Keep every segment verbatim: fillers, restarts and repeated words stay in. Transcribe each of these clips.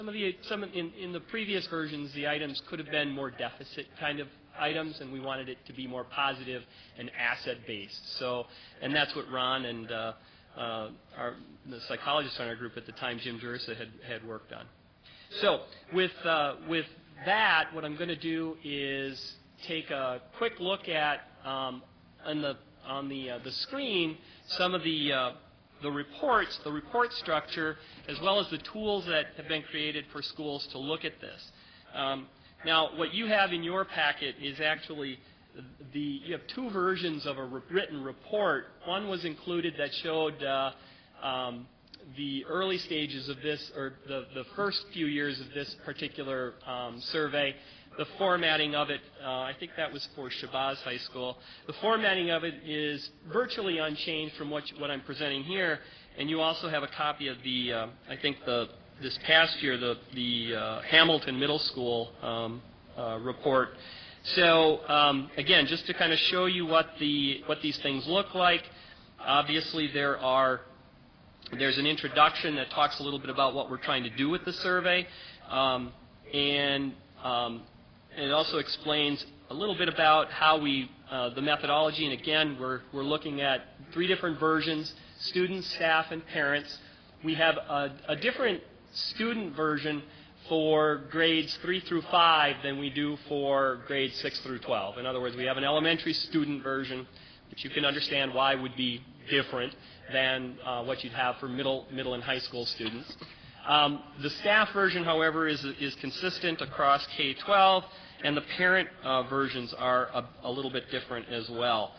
Some of the some in in the previous versions, the items could have been more deficit kind of items, and we wanted it to be more positive and asset-based. So, and that's what Ron and uh, uh, our the psychologist on our group at the time, Jim Jersa, had had worked on. So, with uh, with that, what I'm going to do is take a quick look at um, on the on the uh, the screen some of the uh, the reports, the report structure, as well as the tools that have been created for schools to look at this. Um, now, what you have in your packet is actually the, you have two versions of a re written report. One was included that showed uh, um, the early stages of this, or the, the first few years of this particular um, survey. The formatting of it, uh, I think that was for Shabazz High School. The formatting of it is virtually unchanged from what, you, what I'm presenting here, and you also have a copy of the, uh, I think the this past year, the, the uh, Hamilton Middle School um, uh, report. So um, again, just to kind of show you what the what these things look like. Obviously, there are there's an introduction that talks a little bit about what we're trying to do with the survey, um, and um, And it also explains a little bit about how we, uh, the methodology, and again, we're, we're looking at three different versions, students, staff, and parents. We have a, a different student version for grades three through five than we do for grades six through twelve. In other words, we have an elementary student version, which you can understand why would be different than uh, what you'd have for middle, middle and high school students. Um, the staff version, however, is, is consistent across K twelve, and the parent uh, versions are a, a little bit different as well.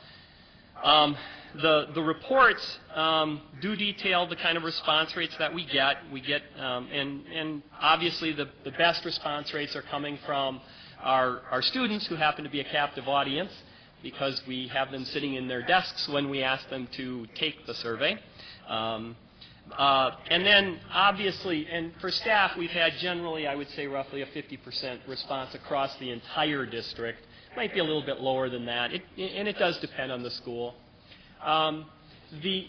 Um, the, the reports um, do detail the kind of response rates that we get. We get, um, and, and obviously the, the best response rates are coming from our, our students, who happen to be a captive audience, because we have them sitting in their desks when we ask them to take the survey. Um, Uh, and then, obviously, and for staff, we've had generally, I would say, roughly a fifty percent response across the entire district. Might be a little bit lower than that, it, and it does depend on the school. Um, the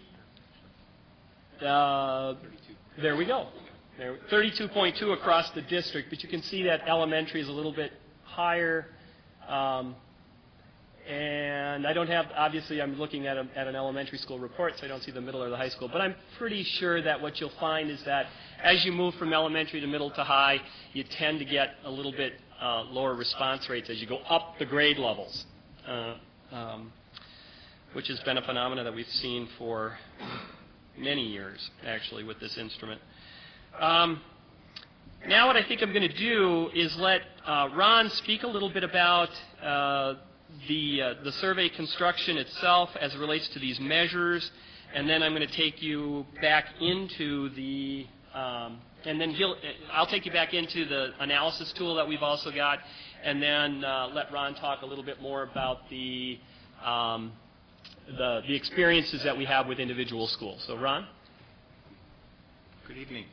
uh, there we go, thirty-two point two across the district, but you can see that elementary is a little bit higher. Um, And I don't have, obviously, I'm looking at, a, at an elementary school report, so I don't see the middle or the high school. But I'm pretty sure that what you'll find is that as you move from elementary to middle to high, you tend to get a little bit uh, lower response rates as you go up the grade levels, uh, um, which has been a phenomenon that we've seen for many years, actually, with this instrument. Um, now what I think I'm going to do is let uh, Ron speak a little bit about uh, the, uh, the survey construction itself as it relates to these measures, and then I'm going to take you back into the, um, and then he'll, I'll take you back into the analysis tool that we've also got, and then uh, let Ron talk a little bit more about the, um, the, the experiences that we have with individual schools. So Ron? Good evening.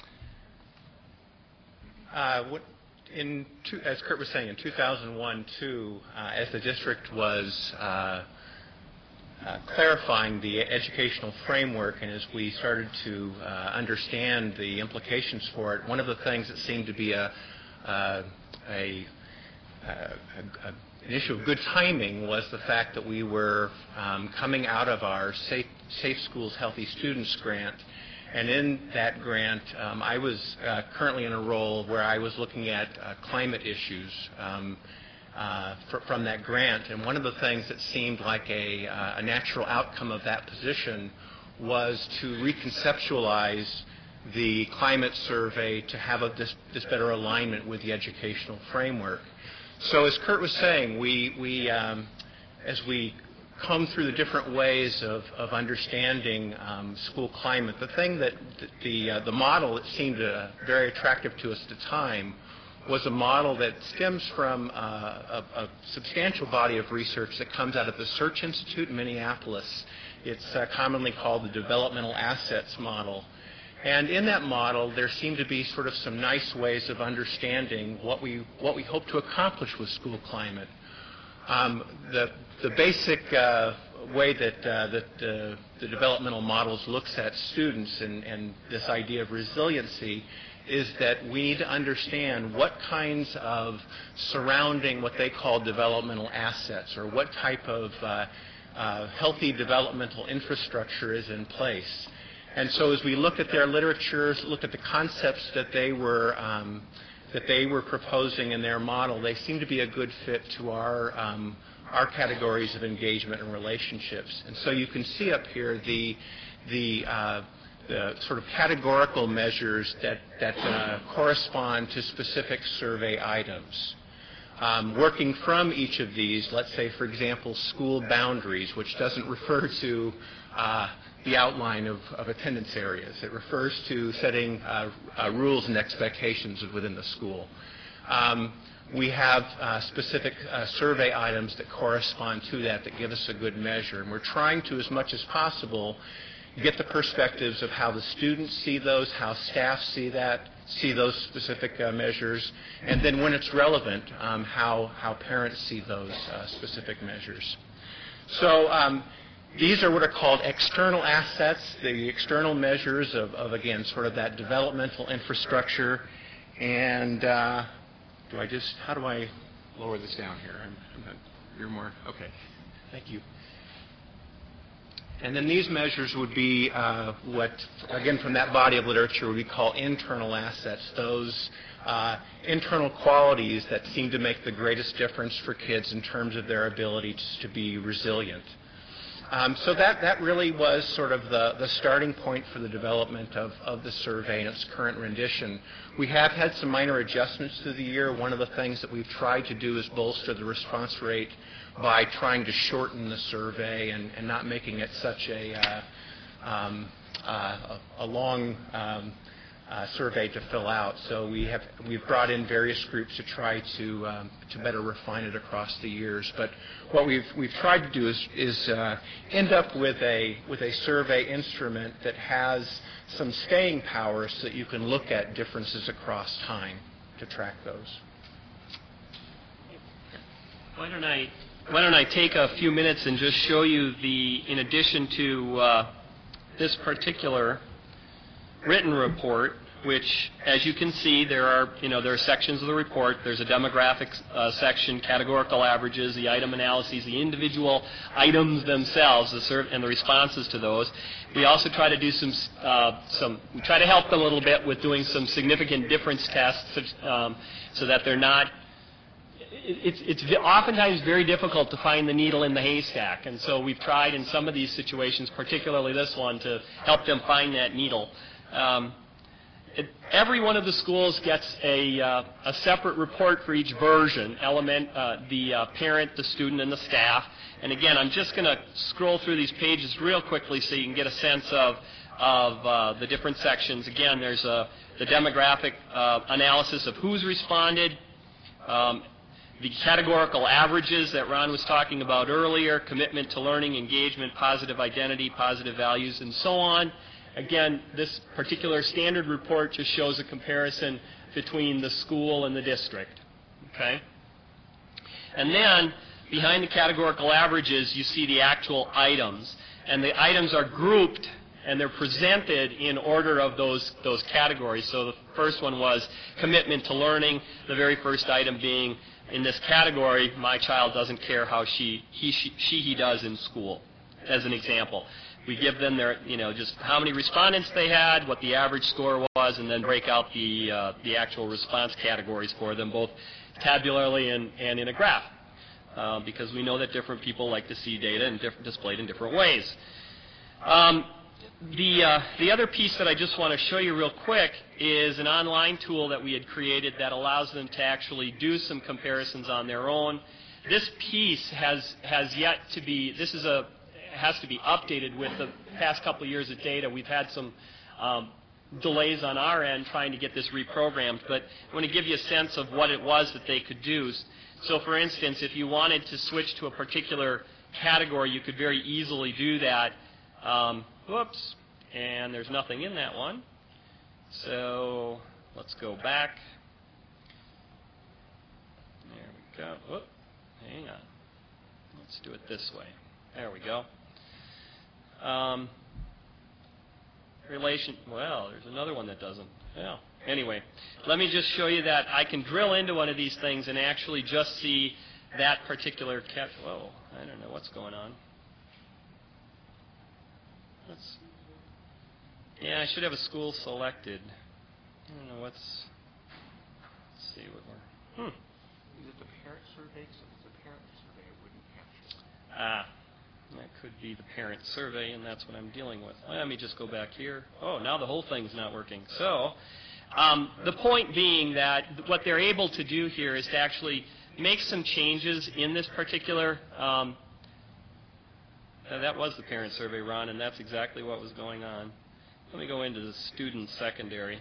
Uh, what In two, as Kurt was saying, in two thousand one two, uh, as the district was uh, uh, clarifying the educational framework, and as we started to uh, understand the implications for it, one of the things that seemed to be a, uh, a, a, a an issue of good timing was the fact that we were um, coming out of our Safe, Safe Schools, Healthy Students grant. And in that grant, um, I was uh, currently in a role where I was looking at uh, climate issues um, uh, fr from that grant. And one of the things that seemed like a, uh, a natural outcome of that position was to reconceptualize the climate survey to have a, this, this better alignment with the educational framework. So as Kurt was saying, we, we um, as we come through the different ways of, of understanding um, school climate, the thing that the, uh, the model that seemed uh, very attractive to us at the time was a model that stems from uh, a, a substantial body of research that comes out of the Search Institute in Minneapolis. It's uh, commonly called the Developmental Assets Model. And in that model, there seemed to be sort of some nice ways of understanding what we, what we hope to accomplish with school climate. Um, the, the basic uh, way that, uh, that uh, the developmental models looks at students and, and this idea of resiliency is that we need to understand what kinds of surrounding what they call developmental assets, or what type of uh, uh, healthy developmental infrastructure is in place. And so as we looked at their literature, looked at the concepts that they were um, that they were proposing in their model, they seem to be a good fit to our um, our categories of engagement and relationships. And so you can see up here the the, uh, the sort of categorical measures that that uh, correspond to specific survey items. Um, working from each of these, let's say, for example, school boundaries, which doesn't refer to uh, the outline of, of attendance areas. It refers to setting uh, uh, rules and expectations within the school. Um, we have uh, specific uh, survey items that correspond to that that give us a good measure. And we're trying to, as much as possible, get the perspectives of how the students see those, how staff see that, see those specific uh, measures, and then when it's relevant, um, how, how parents see those uh, specific measures. So um, these are what are called external assets, the external measures of, of again, sort of that developmental infrastructure. And uh, do I just, how do I lower this down here? I'm, I'm not, you're more, okay, thank you. And then these measures would be uh, what, again, from that body of literature, we call internal assets, those uh, internal qualities that seem to make the greatest difference for kids in terms of their ability to, to be resilient. Um, so that, that really was sort of the, the starting point for the development of, of the survey and its current rendition. We have had some minor adjustments through the year. One of the things that we've tried to do is bolster the response rate by trying to shorten the survey and, and not making it such a, uh, um, uh, a, a long um, uh, survey to fill out. So we have we've brought in various groups to try to um, to better refine it across the years. But what we've we've tried to do is is uh, end up with a with a survey instrument that has some staying power, so that you can look at differences across time to track those. Why don't I Why don't I take a few minutes and just show you the, in addition to uh, this particular written report, which, as you can see, there are, you know, there are sections of the report. There's a demographics uh, section, categorical averages, the item analyses, the individual items themselves, the serv- and the responses to those. We also try to do some, uh, some, we try to help them a little bit with doing some significant difference tests, um, so that they're not. It's, it's oftentimes very difficult to find the needle in the haystack, and so we've tried in some of these situations, particularly this one, to help them find that needle. Um, it, every one of the schools gets a, uh, a separate report for each version, element, uh, the uh, parent, the student, and the staff. And again, I'm just going to scroll through these pages real quickly so you can get a sense of, of uh, the different sections. Again, there's a, the demographic uh, analysis of who's responded, um, the categorical averages that Ron was talking about earlier, commitment to learning, engagement, positive identity, positive values, and so on. Again, this particular standard report just shows a comparison between the school and the district. Okay? And then, behind the categorical averages, you see the actual items. And the items are grouped, and they're presented in order of those, those categories. So the first one was commitment to learning, the very first item being, in this category, my child doesn't care how she, he, she, she, he does in school, as an example. We give them their, you know, just how many respondents they had, what the average score was, and then break out the, uh, the actual response categories for them, both tabularly and, and in a graph, uh, because we know that different people like to see data in diff- displayed in different ways. Um, The, uh, the other piece that I just want to show you real quick is an online tool that we had created that allows them to actually do some comparisons on their own. This piece has, has yet to be, this is a, has to be updated with the past couple of years of data. We've had some um, delays on our end trying to get this reprogrammed, but I want to give you a sense of what it was that they could do. So for instance, if you wanted to switch to a particular category, you could very easily do that. Um, Whoops, and there's nothing in that one. So let's go back. There we go. Whoop, hang on. Let's do it this way. There we go. Um, relation. Well, there's another one that doesn't. Yeah, anyway, let me just show you that I can drill into one of these things and actually just see that particular cat. Whoa, I don't know what's going on. Let's, yeah, I should have a school selected. I don't know what's. Let's see what we're. Hmm. Is it the parent survey? So if it's a parent survey, it wouldn't capture. Ah, that could be the parent survey, and that's what I'm dealing with. Let me just go back here. Oh, now the whole thing's not working. So, um, the point being that what they're able to do here is to actually make some changes in this particular. Um, that was the parent survey, Ron, and that's exactly what was going on. Let me go into the student secondary.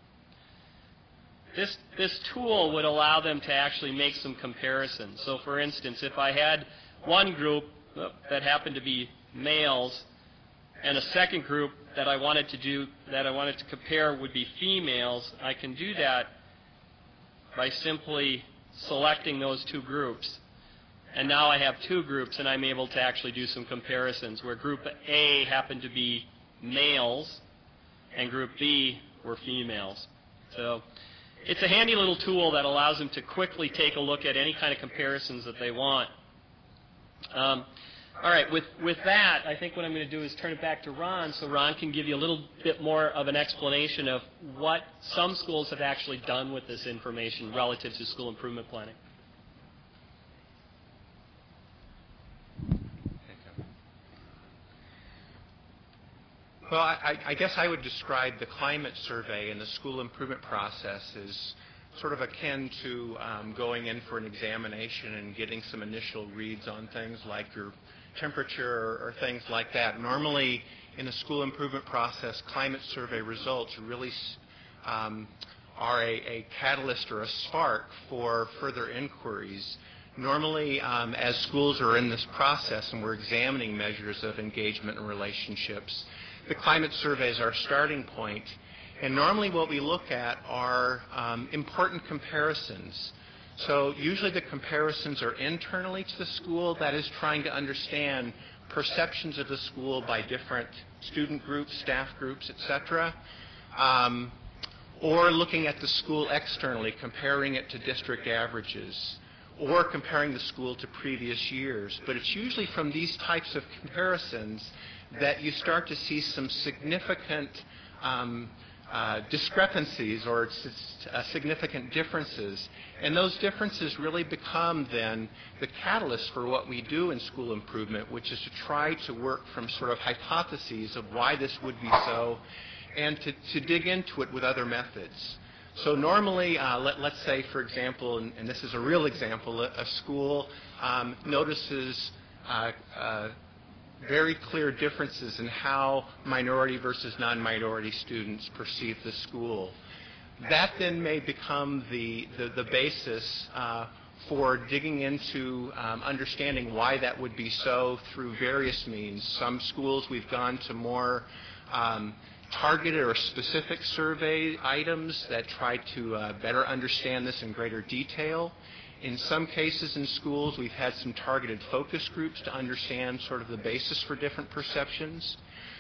This, this tool would allow them to actually make some comparisons. So, for instance, if I had one group that happened to be males and a second group that I wanted to do, that I wanted to compare would be females, I can do that by simply selecting those two groups. And now I have two groups, and I'm able to actually do some comparisons where group A happened to be males and group B were females. So it's a handy little tool that allows them to quickly take a look at any kind of comparisons that they want. Um, all right, with, with that, I think what I'm going to do is turn it back to Ron so Ron can give you a little bit more of an explanation of what some schools have actually done with this information relative to school improvement planning. Well, I, I guess I would describe the climate survey and the school improvement process as sort of akin to um, going in for an examination and getting some initial reads on things like your temperature or, or things like that. Normally, in the school improvement process, climate survey results really um, are a, a catalyst or a spark for further inquiries. Normally, um, as schools are in this process and we're examining measures of engagement and relationships, the climate survey is our starting point. And normally what we look at are um, important comparisons. So usually the comparisons are internally to the school, that is trying to understand perceptions of the school by different student groups, staff groups, et cetera. Um, or looking at the school externally, comparing it to district averages, or comparing the school to previous years. But it's usually from these types of comparisons that you start to see some significant um, uh, discrepancies or uh, significant differences. And those differences really become then the catalyst for what we do in school improvement, which is to try to work from sort of hypotheses of why this would be so and to, to dig into it with other methods. So normally, uh, let, let's say, for example, and, and this is a real example, a, a school um, notices uh, uh, very clear differences in how minority versus non-minority students perceive the school. That then may become the, the, the basis uh, for digging into um, understanding why that would be so through various means. Some schools we've gone to more um, targeted or specific survey items that try to uh, better understand this in greater detail. In some cases in schools, we've had some targeted focus groups to understand sort of the basis for different perceptions.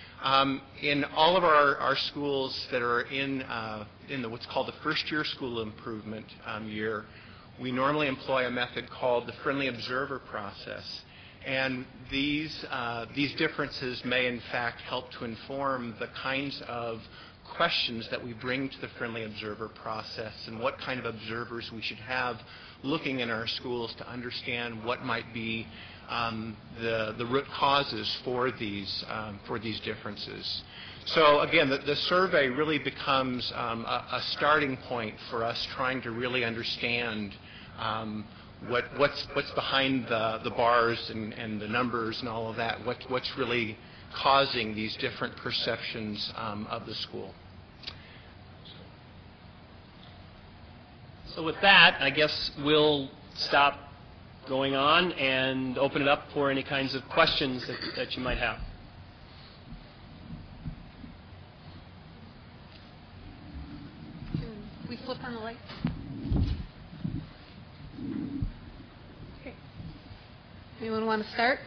Um, in all of our, our schools that are in, uh, in the, what's called the first year school improvement um, year, we normally employ a method called the friendly observer process. And these, uh, these differences may in fact help to inform the kinds of questions that we bring to the friendly observer process and what kind of observers we should have looking in our schools to understand what might be um, the, the root causes for these, um, for these differences. So again, the, the survey really becomes um, a, a starting point for us trying to really understand um, what, what's, what's behind the, the bars and, and the numbers and all of that, what, what's really causing these different perceptions um, of the school. So with that, I guess we'll stop going on and open it up for any kinds of questions that, that you might have. Can we flip on the lights? Okay. Anyone want to start?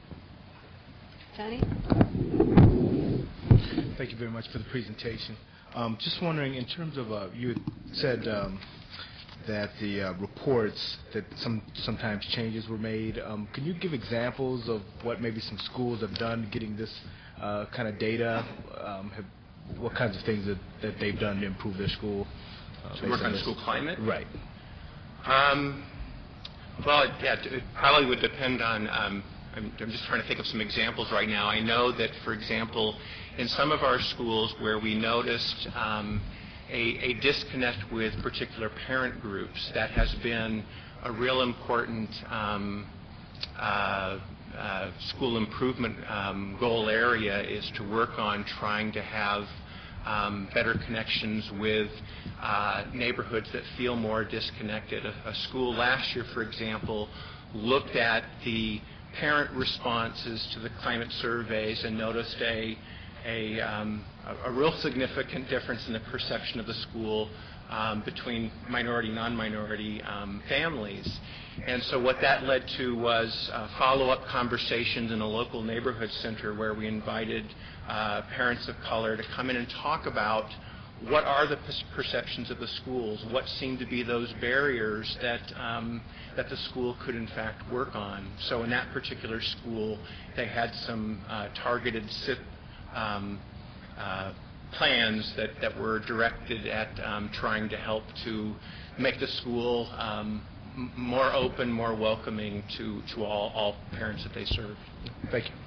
Johnny? Thank you very much for the presentation. Um, just wondering, in terms of, uh, you had said um, that the uh, reports, that some sometimes changes were made. Um, can you give examples of what maybe some schools have done getting this uh, kind of data? Um, have, what kinds of things that, that they've done to improve their school? Uh, To work on this? school climate? Right. Um, well, it, yeah, it probably would depend on, um, I'm, I'm just trying to think of some examples right now. I know that, for example, in some of our schools where we noticed um, a, a disconnect with particular parent groups, that has been a real important um, uh, uh, school improvement um, goal area, is to work on trying to have Um, better connections with uh, neighborhoods that feel more disconnected. A, a school last year, for example, looked at the parent responses to the climate surveys and noticed a, a, um, a, a real significant difference in the perception of the school um, between minority, non-minority um, families. And so what that led to was uh, follow-up conversations in a local neighborhood center where we invited uh, parents of color to come in and talk about what are the perceptions of the schools, what seem to be those barriers that um, that the school could in fact work on. So in that particular school, they had some uh, targeted S I P um, uh, plans that, that were directed at um, trying to help to make the school um, m- more open, more welcoming to, to all, all parents that they serve. Thank you.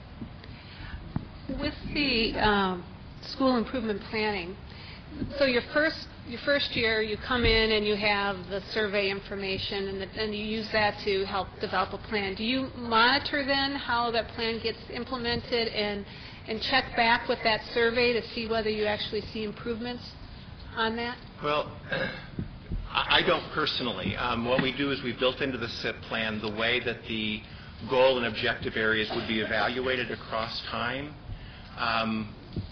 With the um, school improvement planning, so your first your first year, you come in and you have the survey information, and, the, and you use that to help develop a plan. Do you monitor then how that plan gets implemented and and check back with that survey to see whether you actually see improvements on that? Well, I don't personally. Um, what we do is we built into the S I P plan the way that the goal and objective areas would be evaluated across time. Um,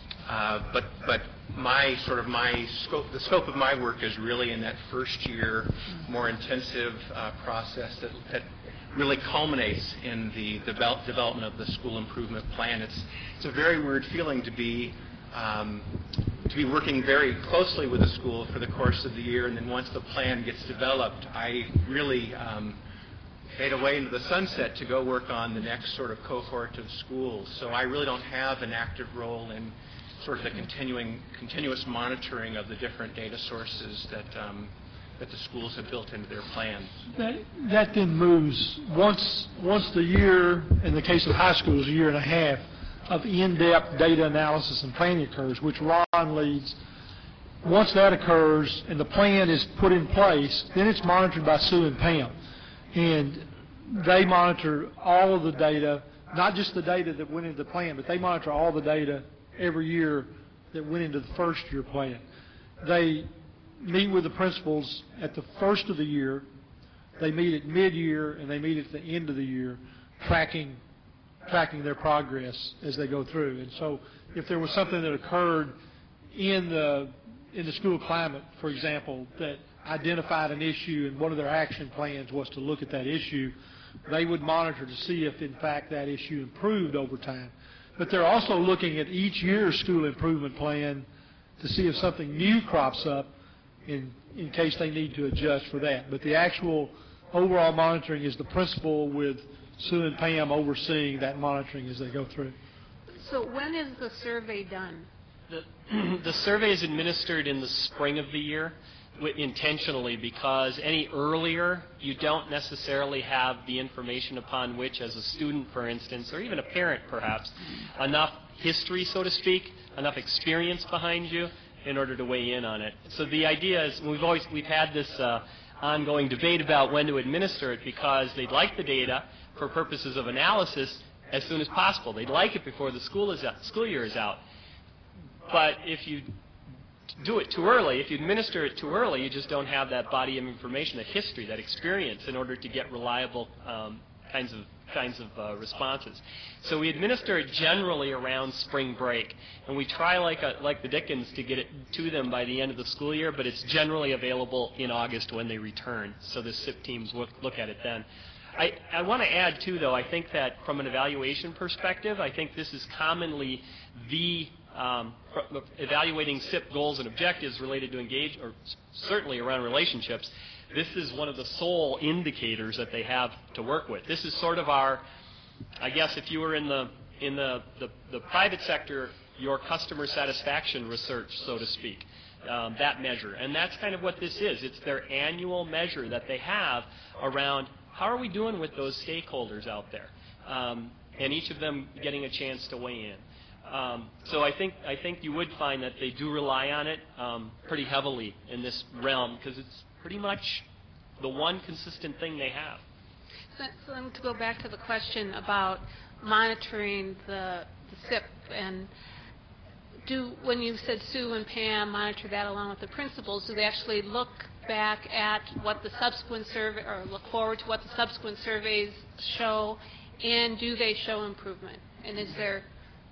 uh, but but my sort of my scope, the scope of my work is really in that first year, more intensive uh, process that, that really culminates in the develop, development of the school improvement plan. It's it's a very weird feeling to be um, to be working very closely with a school for the course of the year, and then once the plan gets developed, I really um, fade away into the sunset to go work on the next sort of cohort of schools. So I really don't have an active role in sort of the continuing, continuous monitoring of the different data sources that um, that the schools have built into their plans. That, that then moves, once once the year, in the case of high schools, a year and a half of in-depth data analysis and planning occurs, which Ron leads. Once that occurs and the plan is put in place, then it's monitored by Sue and Pam. And they monitor all of the data, not just the data that went into the plan, but they monitor all the data every year that went into the first year plan. They meet with the principals at the first of the year, they meet at mid-year, and they meet at the end of the year, tracking tracking their progress as they go through. And so if there was something that occurred in the in the school climate, for example, that identified an issue and one of their action plans was to look at that issue, they would monitor to see if in fact that issue improved over time. But they're also looking at each year's school improvement plan to see if something new crops up in, in case they need to adjust for that. But the actual overall monitoring is the principal with Sue and Pam overseeing that monitoring as they go through. So when is the survey done? The, the survey is administered in the spring of the year intentionally, because any earlier you don't necessarily have the information upon which, as a student, for instance, or even a parent perhaps, enough history, so to speak, enough experience behind you in order to weigh in on it. So the idea is, we've always we've had this uh, ongoing debate about when to administer it, because they'd like the data for purposes of analysis as soon as possible. They'd like it before the school is out, school year is out. But if you do it too early, if you administer it too early, you just don't have that body of information, that history, that experience, in order to get reliable um, kinds of kinds of uh, responses. So we administer it generally around spring break, and we try like a, like the Dickens to get it to them by the end of the school year, but it's generally available in August when they return, so the S I P teams look, look at it then. I, I want to add, too, though, I think that from an evaluation perspective, I think this is commonly the um, evaluating S I P goals and objectives related to engage, or certainly around relationships, this is one of the sole indicators that they have to work with. This is sort of our, I guess if you were in the in the, the, the private sector, your customer satisfaction research, so to speak, um, that measure. And that's kind of what this is. It's their annual measure that they have around how are we doing with those stakeholders out there, um, and each of them getting a chance to weigh in. Um, so I think I think you would find that they do rely on it um, pretty heavily in this realm because it's pretty much the one consistent thing they have. So, so I'm to go back to the question about monitoring the, the S I P, and do, when you said Sue and Pam monitor that along with the principals, do they actually look back at what the subsequent survey, or look forward to what the subsequent surveys show, and do they show improvement? And is there...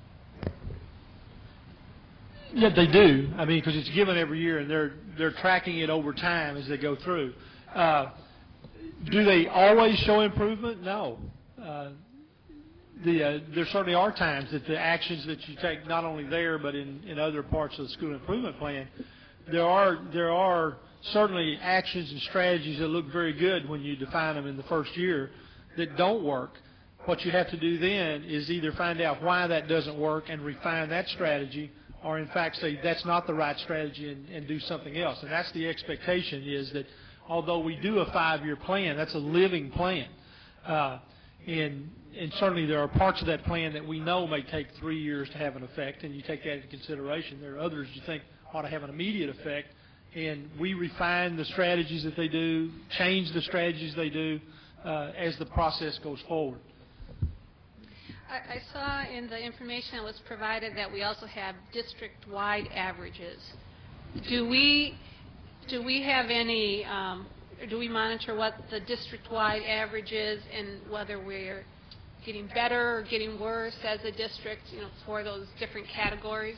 Yeah, they do. I mean, because it's given every year, and they're they're tracking it over time as they go through. Uh, do they always show improvement? No. Uh, the uh, there certainly are times that the actions that you take, not only there but in, in other parts of the school improvement plan, there are there are certainly actions and strategies that look very good when you define them in the first year that don't work. What you have to do then is either find out why that doesn't work and refine that strategy, or in fact say that's not the right strategy and, and do something else. And that's the expectation, is that although we do a five-year plan, that's a living plan. Uh, and, and certainly there are parts of that plan that we know may take three years to have an effect, and you take that into consideration. There are others you think ought to have an immediate effect, and we refine the strategies that they do, change the strategies they do uh, as the process goes forward. I, I saw in the information that was provided that we also have district-wide averages. Do we do we have any? Um, do we monitor what the district-wide average is and whether we're getting better or getting worse as a district, you know, for those different categories?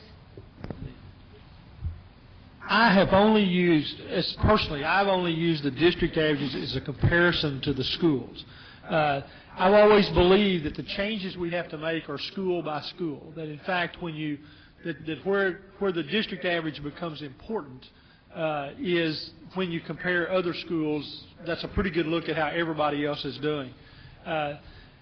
I have only used, as personally, I've only used the district averages as a comparison to the schools. Uh, I've always believed that the changes we have to make are school by school. That in fact, when you that, that where where the district average becomes important uh, is when you compare other schools. That's a pretty good look at how everybody else is doing. Uh,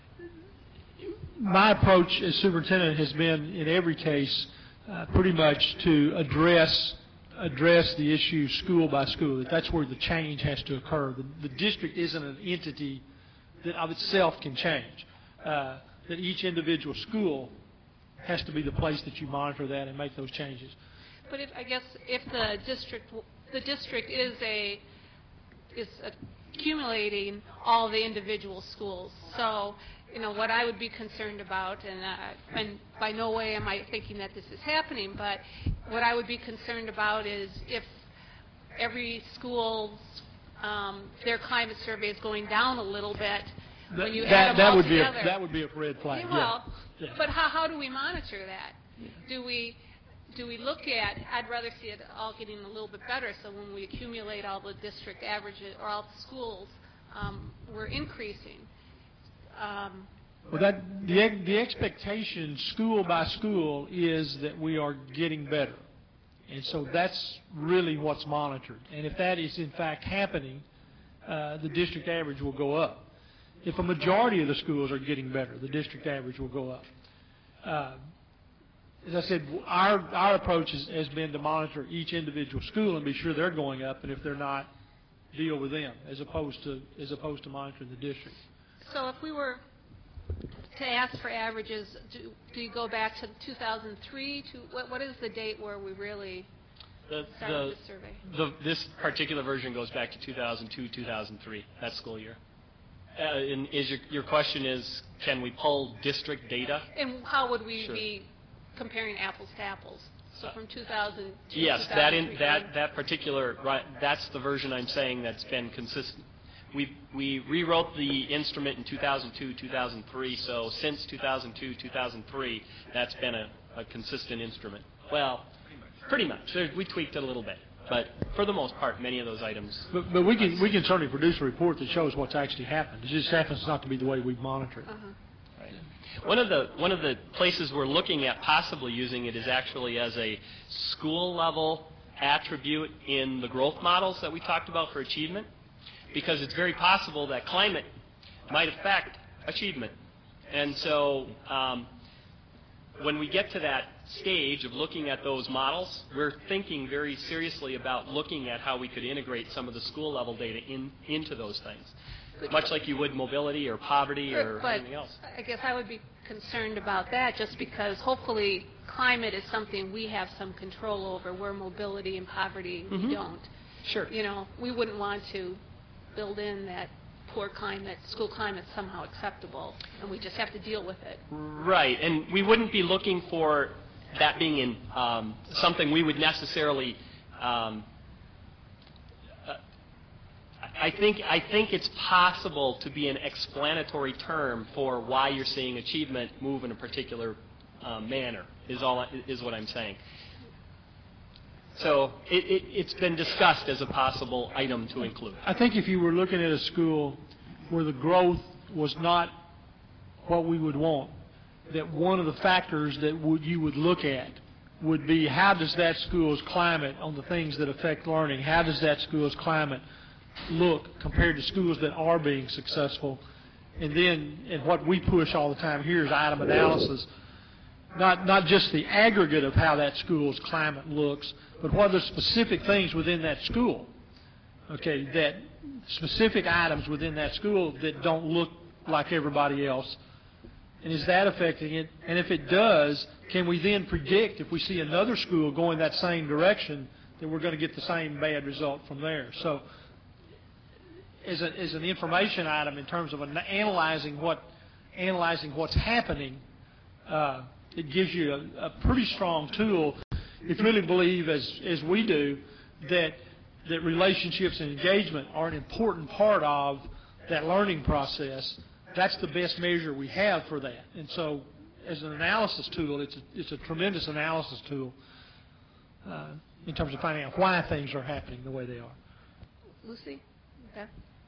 my approach as superintendent has been, in every case, uh, pretty much to address address the issue school by school. That that's where the change has to occur. The, the district isn't an entity that of itself can change. Uh, that each individual school has to be the place that you monitor that and make those changes. But if, I guess if the district the district is a is accumulating all the individual schools, so you know what I would be concerned about, and uh, and by no way am I thinking that this is happening, but what I would be concerned about is if every school's Um, their climate survey is going down a little bit. That, when you that, add them that all would together. be a, that would be a red flag. Yeah, well, yeah. Yeah. but how, how do we monitor that? Yeah. Do we do we look at? I'd rather see it all getting a little bit better. So when we accumulate all the district averages or all the schools, um, we're increasing. Um, well, that the the expectation, school by school, is that we are getting better. And so that's really what's monitored. And if that is in fact happening, uh, the district average will go up. If a majority of the schools are getting better, the district average will go up. Uh, as I said, our our approach is, has been to monitor each individual school and be sure they're going up, and if they're not, deal with them as opposed to as opposed to monitoring the district. So if we were to ask for averages, do, do you go back to two thousand three? To what, what is the date where we really the, started the, the survey? The, this particular version goes back to two thousand two, two thousand three, that school year. Uh, and is your, your question is, can we pull district data? And how would we Sure. be comparing apples to apples? So from two thousand to yes, two thousand three. that in that that particular right, that's the version I'm saying that's been consistent. We we rewrote the instrument in two thousand two, two thousand three. So since two thousand two, two thousand three, that's been a, a consistent instrument. Well, pretty much. There, we tweaked it a little bit, but for the most part, many of those items. But, but we can we can certainly produce a report that shows what's actually happened. It just happens not to be the way we monitor it. Uh-huh. Right. One of the one of the places we're looking at possibly using it is actually as a school level attribute in the growth models that we talked about for achievement, because it's very possible that climate might affect achievement. And so um, when we get to that stage of looking at those models, we're thinking very seriously about looking at how we could integrate some of the school level data in, into those things, much like you would mobility or poverty or but anything else. I guess I would be concerned about that just because hopefully climate is something we have some control over, where mobility and poverty Mm-hmm. we don't. Sure. You know, we wouldn't want to build in that poor climate, school climate somehow acceptable, and we just have to deal with it. Right, and we wouldn't be looking for that being in um, something we would necessarily. Um, uh, I think I think it's possible to be an explanatory term for why you're seeing achievement move in a particular uh, manner. Is all is what I'm saying. So it, it, it's been discussed as a possible item to include. I think if you were looking at a school where the growth was not what we would want, that one of the factors that would, you would look at would be how does that school's climate on the things that affect learning, how does that school's climate look compared to schools that are being successful? And then, and what we push all the time here is item analysis, not, not just the aggregate of how that school's climate looks, but what are the specific things within that school, okay, that specific items within that school that don't look like everybody else, and is that affecting it? And if it does, can we then predict if we see another school going that same direction that we're going to get the same bad result from there? So as, a, as an information item in terms of an analyzing what analyzing what's happening, uh, it gives you a, a pretty strong tool if you really believe, as, as we do, that, that relationships and engagement are an important part of that learning process. That's the best measure we have for that. And so as an analysis tool, it's a, it's a tremendous analysis tool uh, in terms of finding out why things are happening the way they are. Lucy? Okay.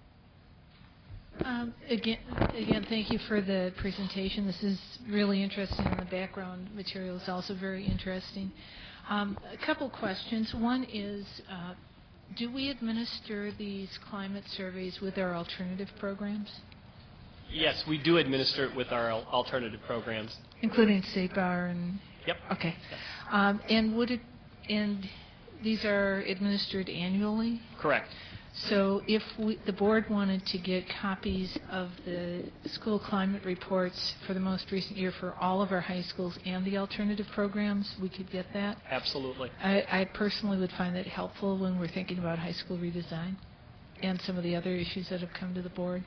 Um, again, again, thank you for the presentation. This is really interesting, and the background material is also very interesting. Um, a couple questions. One is, uh, do we administer these climate surveys with our alternative programs? Yes, we do administer it with our al- alternative programs. Including S A P A R and... Yep. Okay. Um, and would it, and these are administered annually? Correct. So if we, the board wanted to get copies of the school climate reports for the most recent year for all of our high schools and the alternative programs, we could get that? Absolutely. I, I personally would find that helpful when we're thinking about high school redesign and some of the other issues that have come to the board.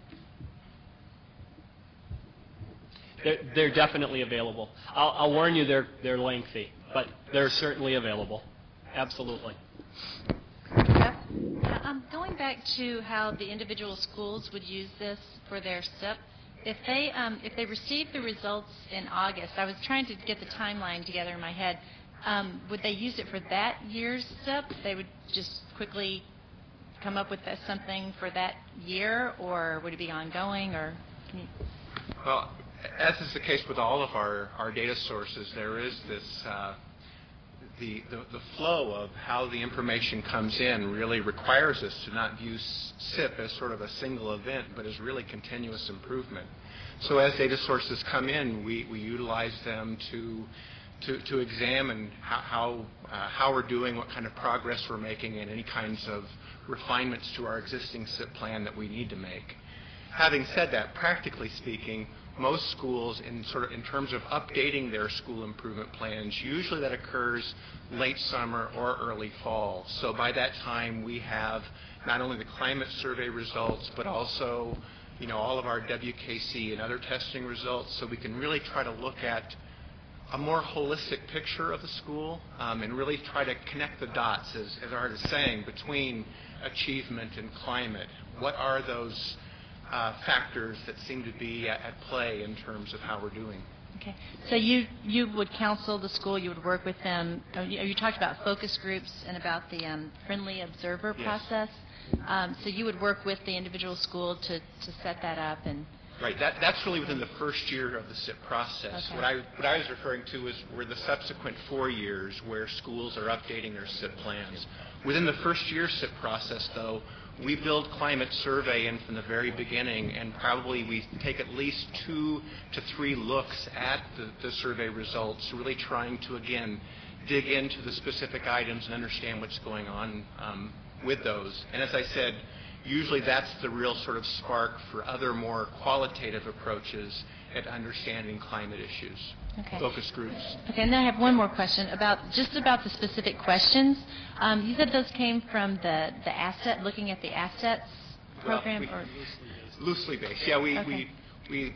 They're, they're definitely available. I'll, I'll warn you, they're, they're lengthy, but they're certainly available. Absolutely. Yeah, um, going back to how the individual schools would use this for their S I P, if they um, if they receive the results in August, I was trying to get the timeline together in my head. Um, would they use it for that year's S I P? They would just quickly come up with something for that year, or would it be ongoing? Or can you... Well, as is the case with all of our, our data sources, there is this uh, The, the, the flow of how the information comes in really requires us to not view S I P as sort of a single event, but as really continuous improvement. So as data sources come in, we, we utilize them to, to, to examine how, how, uh, how we're doing, what kind of progress we're making, and any kinds of refinements to our existing S I P plan that we need to make. Having said that, practically speaking, most schools, in sort of in terms of updating their school improvement plans, usually that occurs late summer or early fall. So by that time, we have not only the climate survey results, but also, you know, all of our W K C and other testing results. So we can really try to look at a more holistic picture of the school um, and really try to connect the dots, as, as Art is saying, between achievement and climate. What are those Uh, factors that seem to be at, at play in terms of how we're doing? Okay. So you you would counsel the school, you would work with them. Uh, you, you talked about focus groups and about the um, friendly observer Yes. process. Um, so you would work with the individual school to, to set that up and Right. That, that's really within the first year of the S I P process. Okay. What I what I was referring to is were the subsequent four years where schools are updating their S I P plans. Within the first year S I P process, though, we build climate survey in from the very beginning, and probably we take at least two to three looks at the, the survey results, really trying to, again, dig into the specific items and understand what's going on um, with those. And as I said, usually that's the real sort of spark for other more qualitative approaches at understanding climate issues. Okay. Focus groups. Okay, and then I have one more question about just about the specific questions. Um, you said those came from the, the asset, looking at the assets program? Well, we, or? Loosely based. Yeah, we Okay. we we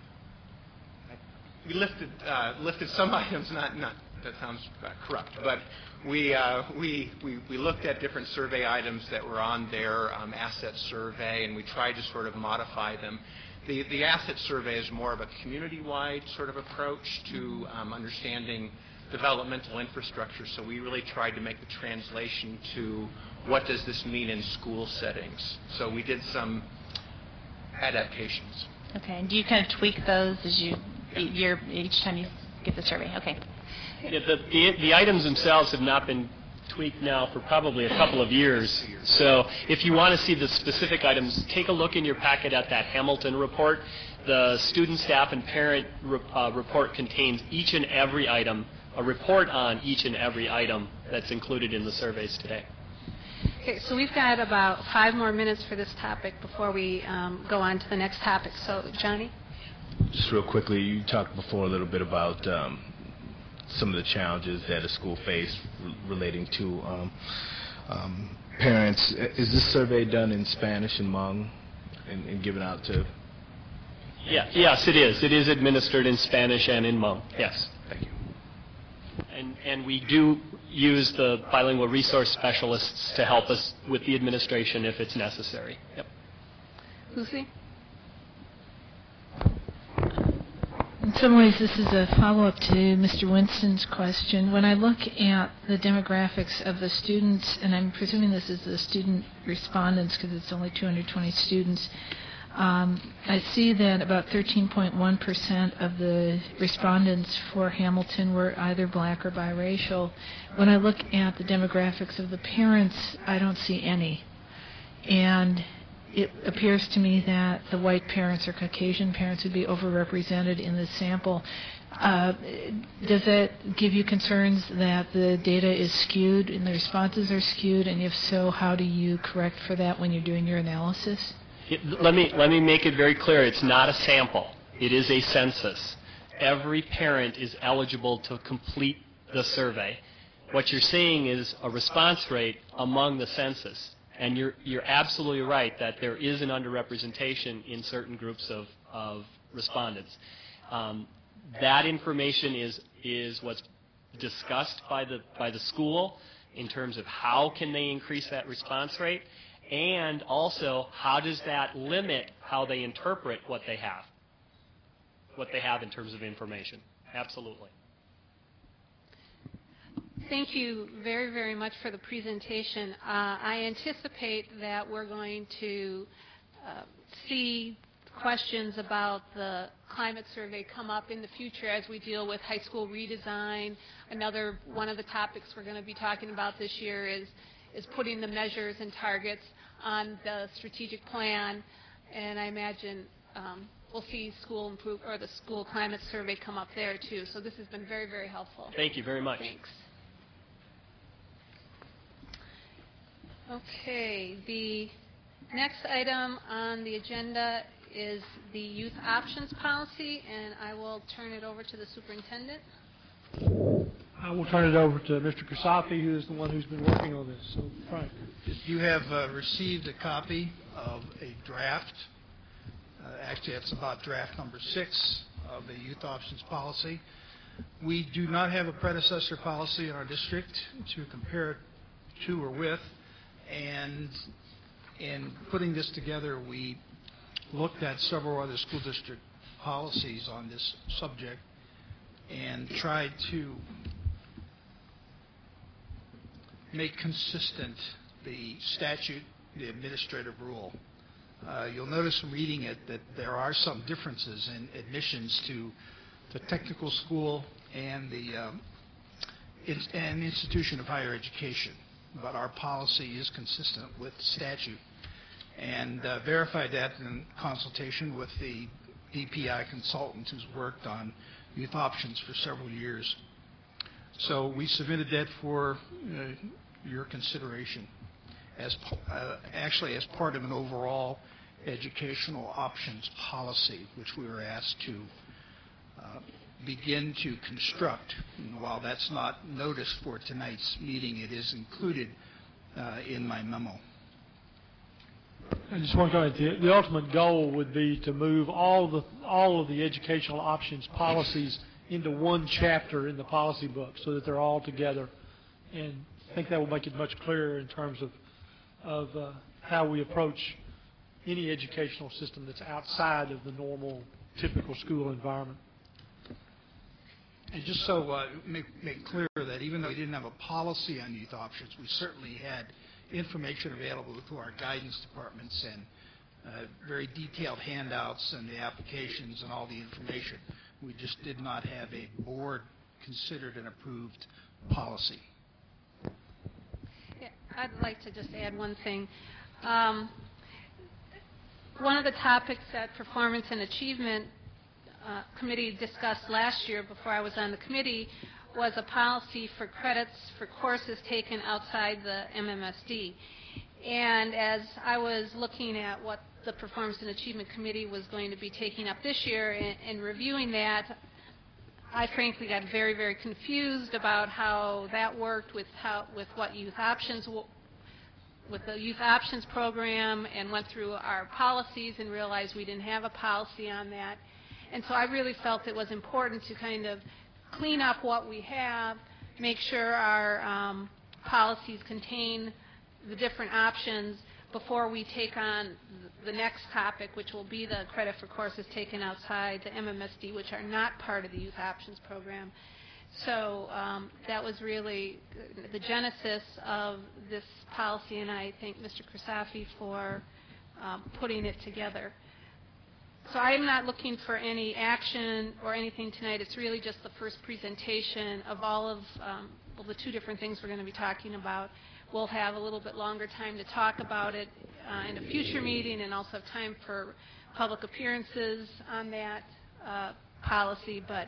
we lifted uh, lifted some items. Not not that sounds uh, corrupt, but we uh, we we we looked at different survey items that were on their um, asset survey, and we tried to sort of modify them. The, the asset survey is more of a community-wide sort of approach to um, understanding developmental infrastructure, so we really tried to make the translation to what does this mean in school settings. So we did some adaptations. Okay, and do you kind of tweak those as you Yeah. year each time you get the survey? Okay. Yeah, the, the, the items themselves have not been tweaked now for probably a couple of years. So if you want to see the specific items, take a look in your packet at that Hamilton report. The student, staff, and parent re- uh, report contains each and every item, a report on each and every item that's included in the surveys today. Okay, so we've got about five more minutes for this topic before we um, go on to the next topic. So, Johnny? Just real quickly, you talked before a little bit about um, some of the challenges that a school faced re- relating to um, um, parents. Is this survey done in Spanish and Hmong and, and given out to? Yeah, yes, it is. It is administered in Spanish and in Hmong. Yes. Thank you. And, and we do use the bilingual resource specialists to help us with the administration if it's necessary. Yep. Lucy? In some ways, this is a follow-up to Mister Winston's question. When I look at the demographics of the students, and I'm presuming this is the student respondents because it's only two hundred twenty students, um, I see that about thirteen point one percent of the respondents for Hamilton were either black or biracial. When I look at the demographics of the parents, I don't see any. And it appears to me that the white parents or Caucasian parents would be overrepresented in this sample. Uh, does that give you concerns that the data is skewed and the responses are skewed? And if so, how do you correct for that when you're doing your analysis? It, let me let me make it very clear. It's not a sample. It is a census. Every parent is eligible to complete the survey. What you're seeing is a response rate among the census. And you're, you're absolutely right that there is an underrepresentation in certain groups of, of respondents. Um, that information is, is what's discussed by the, by the school in terms of how can they increase that response rate, and also how does that limit how they interpret what they have, what they have in terms of information. Absolutely. Thank you very, very much for the presentation. Uh, I anticipate that we're going to uh, see questions about the climate survey come up in the future as we deal with high school redesign. Another one of the topics we're going to be talking about this year is, is putting the measures and targets on the strategic plan, and I imagine um, we'll see school improve or the school climate survey come up there too. So this has been very, very helpful. Thank you very much. Thanks. Okay, the next item on the agenda is the youth options policy, and I will turn it over to the superintendent. I will turn it over to Mister Kasafi, who is the one who's been working on this. So, Frank. You have uh, received a copy of a draft. Uh, actually, it's about draft number six of the youth options policy. We do not have a predecessor policy in our district to compare it to or with. And in putting this together, we looked at several other school district policies on this subject and tried to make consistent the statute, the administrative rule, Uh, you'll notice from reading it that there are some differences in admissions to the technical school and the um, in, and institution of higher education. But our policy is consistent with statute, and uh, verified that in consultation with the D P I consultant who's worked on youth options for several years. So we submitted that for uh, your consideration as uh, actually as part of an overall educational options policy, which we were asked to uh, begin to construct. And while that's not noticed for tonight's meeting, it is included uh, in my memo. I just want to comment, the, the ultimate goal would be to move all the all of the educational options policies into one chapter in the policy book so that they're all together. And I think that will make it much clearer in terms of, of uh, how we approach any educational system that's outside of the normal, typical school environment. And just so uh, make, make clear that even though we didn't have a policy on youth options, we certainly had information available to our guidance departments and uh, very detailed handouts and the applications and all the information. We just did not have a board-considered and approved policy. Yeah, I'd like to just add one thing. Um, one of the topics that Performance and Achievement uh, Committee discussed last year before I was on the committee was a policy for credits for courses taken outside the M M S D. And as I was looking at what the Performance and Achievement Committee was going to be taking up this year and, and reviewing that, I frankly got very, very confused about how that worked with how with what youth options with the youth options program, and went through our policies and realized we didn't have a policy on that. And so I really felt it was important to kind of clean up what we have, make sure our um, policies contain the different options before we take on the next topic, which will be the credit for courses taken outside the M M S D, which are not part of the youth options program. So um, that was really the genesis of this policy, and I thank Mister Krisafi for um, putting it together. So I'm not looking for any action or anything tonight. It's really just the first presentation of all of um, well, the two different things we're going to be talking about. We'll have a little bit longer time to talk about it uh, in a future meeting, and also have time for public appearances on that uh, policy. But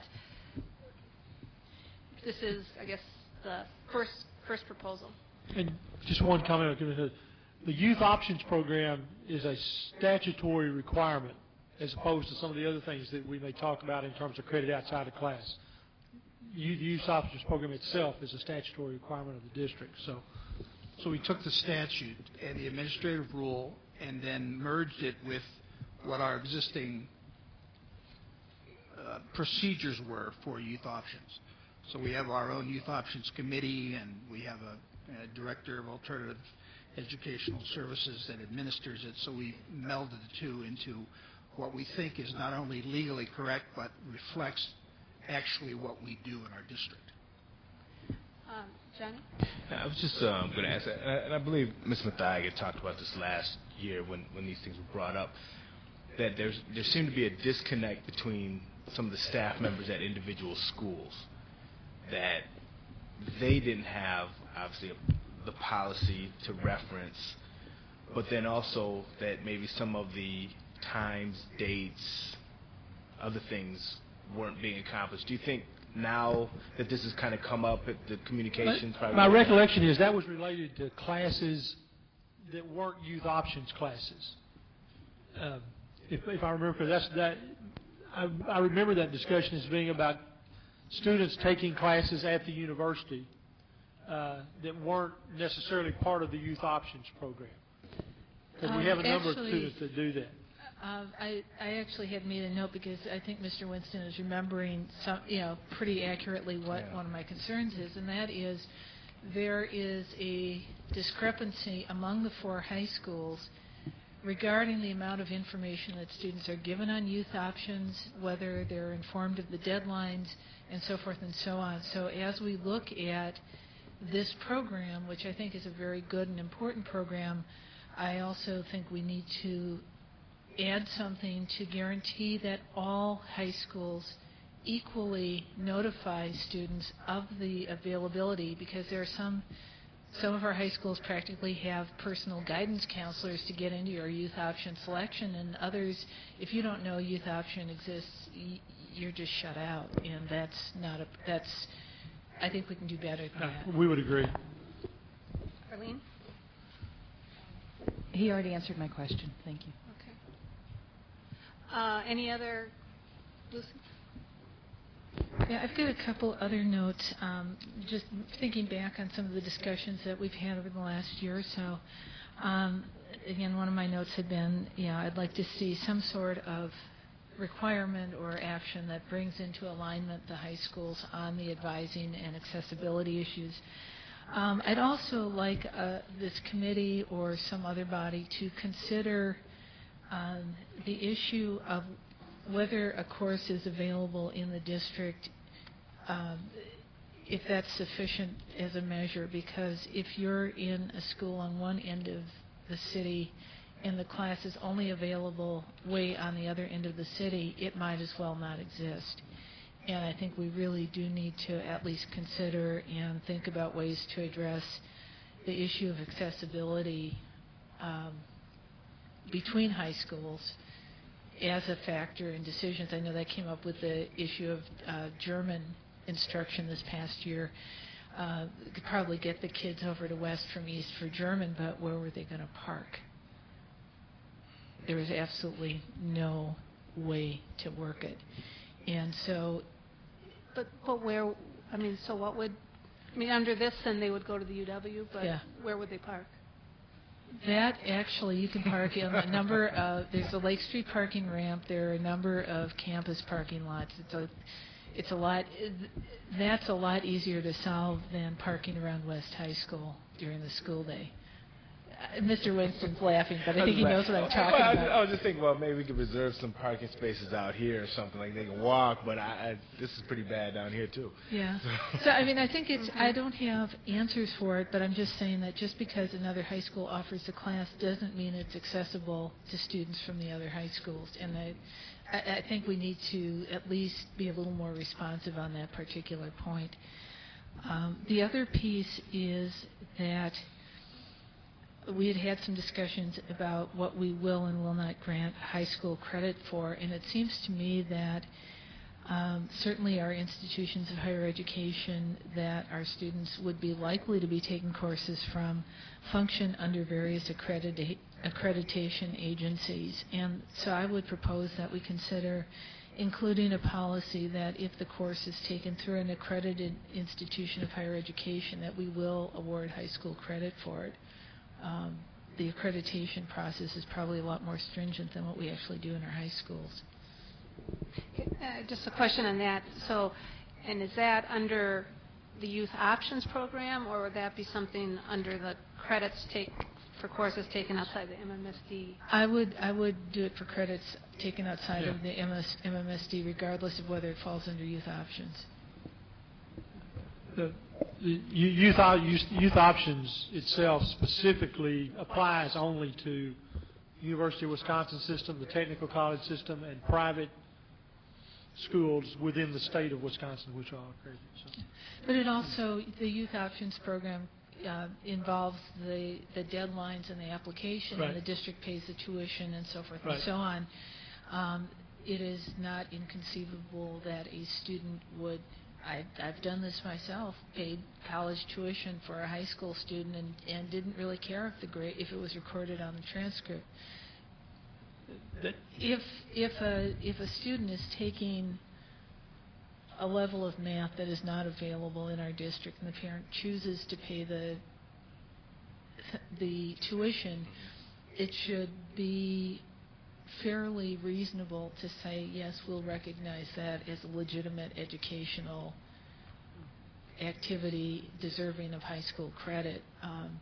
this is, I guess, the first first proposal. And just one comment. The youth options program is a statutory requirement, as opposed to some of the other things that we may talk about in terms of credit outside of class. The youth options program itself is a statutory requirement of the district. So, so we took the statute and the administrative rule and then merged it with what our existing uh, procedures were for youth options. So we have our own youth options committee, and we have a, a director of alternative educational services that administers it. So we melded the two into what we think is not only legally correct, but reflects actually what we do in our district. Um, Johnny? I was just um, going to ask, and I, and I believe Miz Mathiag had talked about this last year when, when these things were brought up, that there's, there seemed to be a disconnect between some of the staff members at individual schools, that they didn't have, obviously, a, the policy to reference, but then also that maybe some of the times, dates, other things weren't being accomplished. Do you think now that this has kind of come up at the communications? My, my recollection is that was related to classes that weren't youth options classes. Um, if, if I remember, that's that. I, I remember that discussion as being about students taking classes at the university uh, that weren't necessarily part of the youth options program. Because um, we have a number actually, of students that do that. Uh, I, I actually had made a note because I think Mister Winston is remembering some, you know, pretty accurately what Yeah. one of my concerns is, and that is there is a discrepancy among the four high schools regarding the amount of information that students are given on youth options, whether they're informed of the deadlines, and so forth and so on. So as we look at this program, which I think is a very good and important program, I also think we need to add something to guarantee that all high schools equally notify students of the availability, because there are some some of our high schools practically have personal guidance counselors to get into your youth option selection, and others, if you don't know youth option exists, y- you're just shut out, and that's not a that's I think we can do better than Uh, that. we would agree. Arlene? He already answered my question. Thank you. Okay. Uh, any other, Lucy? Yeah, I've got a couple other notes. Um, just thinking back on some of the discussions that we've had over the last year or so. Um, again, one of my notes had been, you know, I'd like to see some sort of requirement or action that brings into alignment the high schools on the advising and accessibility issues. Um, I'd also like uh, this committee or some other body to consider um, the issue of whether a course is available in the district, um, if that's sufficient as a measure, because if you're in a school on one end of the city and the class is only available way on the other end of the city, it might as well not exist. And I think we really do need to at least consider and think about ways to address the issue of accessibility um, between high schools as a factor in decisions. I know that came up with the issue of uh, German instruction this past year. Uh, could probably get the kids over to West from East for German, but where were they going to park? There was absolutely no way to work it. And so... But, but where, I mean, so what would, I mean, under this, then they would go to the U W, but Yeah. where would they park? That actually, you can park in a number of, there's a Lake Street parking ramp, there are a number of campus parking lots. It's a, it's a lot, that's a lot easier to solve than parking around West High School during the school day. Uh, Mister Winston's laughing, but I think he knows what I'm talking well, I, about. I was just thinking, well, maybe we could reserve some parking spaces out here or something, like they can walk, but I, I, this is pretty bad down here, too. Yeah. So, I mean, I think it's, I don't have answers for it, but I'm just saying that just because another high school offers a class doesn't mean it's accessible to students from the other high schools. And I, I, I think we need to at least be a little more responsive on that particular point. Um, the other piece is that we had had some discussions about what we will and will not grant high school credit for, and it seems to me that um, certainly our institutions of higher education that our students would be likely to be taking courses from function under various accredita- accreditation agencies. And so I would propose that we consider including a policy that if the course is taken through an accredited institution of higher education, that we will award high school credit for it. Um, the accreditation process is probably a lot more stringent than what we actually do in our high schools. Uh, just a question on that. So, and is that under the Youth Options Program, or would that be something under the credits take for courses taken outside the M M S D? I would I would do it for credits taken outside Yeah. of the M M S D, regardless of whether it falls under Youth Options. The, the youth, op- youth options itself specifically applies only to University of Wisconsin system, the technical college system, and private schools within the state of Wisconsin, which are accredited. So. But it also, the Youth Options Program uh, involves the, the deadlines and the application, Right. and the district pays the tuition and so forth Right. and so on. Um, it is not inconceivable that a student would, I, I've done this myself, paid college tuition for a high school student and, and didn't really care if the grade, if it was recorded on the transcript. That, If if a if a student is taking a level of math that is not available in our district, and the parent chooses to pay the the tuition, it should be fairly reasonable to say, yes, we'll recognize that as a legitimate educational activity deserving of high school credit. Um,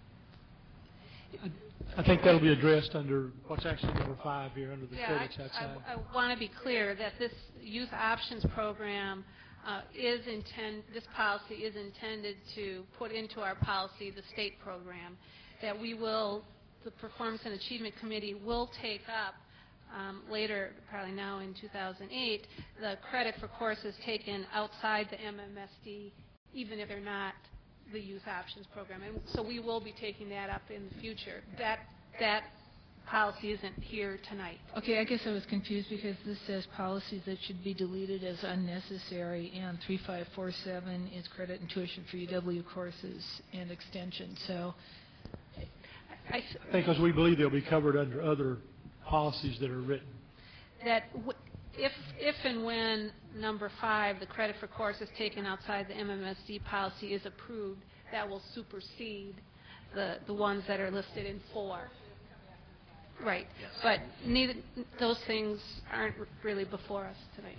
I think that'll be addressed under what's actually number five here, under the Yeah, credits I, outside. I, I want to be clear that this Youth Options Program uh, is intend. This policy is intended to put into our policy the state program that we will, the Performance and Achievement Committee will take up um, later, probably now in two thousand eight, the credit for courses taken outside the M M S D, even if they're not the Youth Options Program. And so we will be taking that up in the future. That that policy isn't here tonight. Okay, I guess I was confused because this says policies that should be deleted as unnecessary, and three five four seven is credit and tuition for U W courses and extension. So, I, I think because we believe they'll be covered under other policies that are written. That w if if and when number five, the credit for courses taken outside the M M S D policy, is approved, that will supersede the the ones that are listed in four. Right, yes. But neither those things aren't really before us tonight.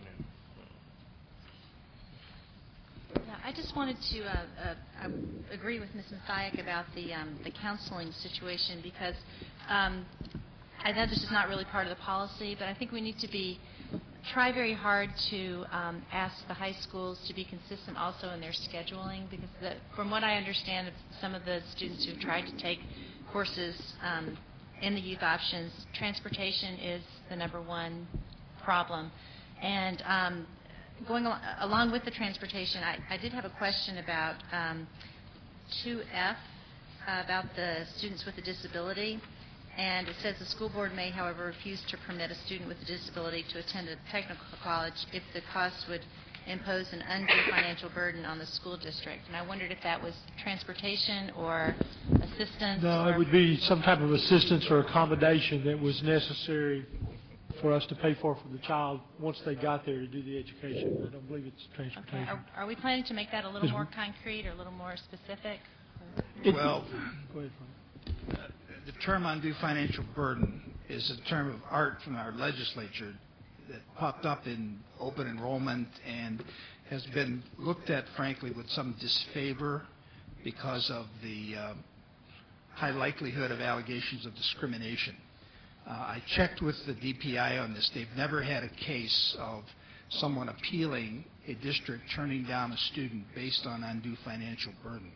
Yeah, I just wanted to uh, uh, I agree with Miz Mathiak about the um, the counseling situation, because um, I know this is not really part of the policy, but I think we need to be try very hard to um, ask the high schools to be consistent also in their scheduling, because the, from what I understand of some of the students who've tried to take courses um, in the youth options, transportation is the number one problem. And um, going al along with the transportation, I, I did have a question about um, two F, uh, about the students with a disability. And it says the school board may, however, refuse to permit a student with a disability to attend a technical college if the cost would impose an undue financial burden on the school district. And I wondered if that was transportation or assistance. No, or it would be some type of assistance or accommodation that was necessary for us to pay for for the child once they got there to do the education. I don't believe it's transportation. Okay. Are, are we planning to make that a little more concrete or a little more specific? It, Well, go ahead, Frank. uh, the term undue financial burden is a term of art from our legislature that popped up in open enrollment and has been looked at, frankly, with some disfavor because of the uh, high likelihood of allegations of discrimination. Uh, I checked with the D P I on this. They've never had a case of someone appealing a district turning down a student based on undue financial burden.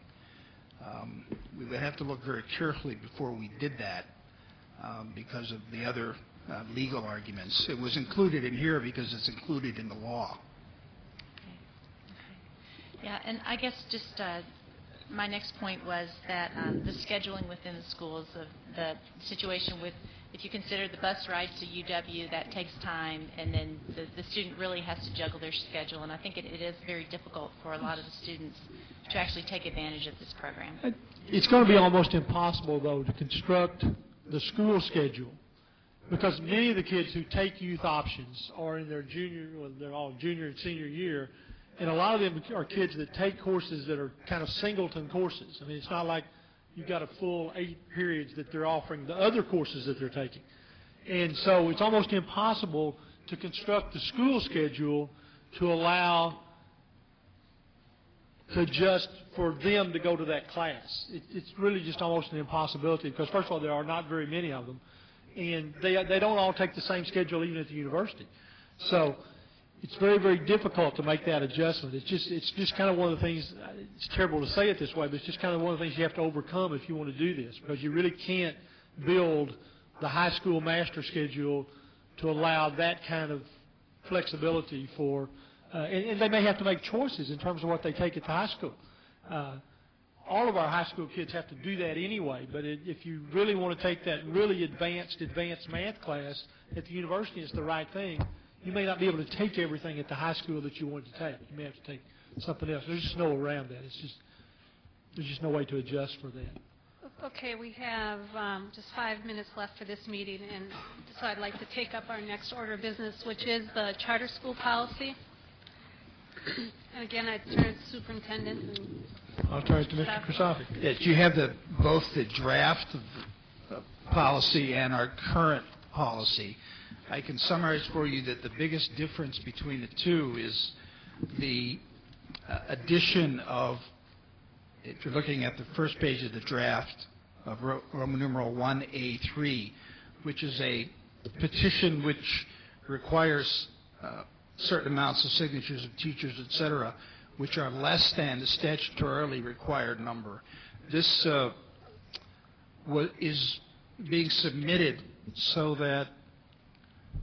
Um, we would have to look very carefully before we did that um, because of the other uh, legal arguments. It was included in here because it's included in the law. Okay. Okay. Yeah, and I guess just uh, my next point was that um, the scheduling within the schools, of the situation with, if you consider the bus ride to U W, that takes time, and then the, the student really has to juggle their schedule, and I think it, it is very difficult for a lot of the students to actually take advantage of this program. It's going to be almost impossible, though, to construct the school schedule, because many of the kids who take youth options are in their junior, well, they're all junior and senior year, and a lot of them are kids that take courses that are kind of singleton courses. I mean, it's not like you've got a full eight periods that they're offering the other courses that they're taking. And so it's almost impossible to construct the school schedule to allow to just for them to go to that class. It, it's really just almost an impossibility because, first of all, there are not very many of them, and they, they don't all take the same schedule even at the university. So it's very, very difficult to make that adjustment. It's just, it's just kind of one of the things, it's terrible to say it this way, but it's just kind of one of the things you have to overcome if you want to do this, because you really can't build the high school master schedule to allow that kind of flexibility for, uh, and, and they may have to make choices in terms of what they take at the high school. Uh, all of our high school kids have to do that anyway, but it, if you really want to take that really advanced, advanced math class at the university, it's the right thing. You may not be able to take everything at the high school that you want to take. You may have to take something else. There's just no around that. It's just there's just no way to adjust for that. Okay, we have um, just five minutes left for this meeting, and so I'd like to take up our next order of business, which is the charter school policy. And again, I turn to the superintendent. And I'll turn it to Mister Kristofi. Yes, you have the, both the draft of the uh, policy and our current policy. I can summarize for you that the biggest difference between the two is the uh, addition of, if you're looking at the first page of the draft of Ro Roman numeral one A three, which is a petition which requires uh, certain amounts of signatures of teachers, et cetera, which are less than the statutorily required number. This uh, is being submitted so that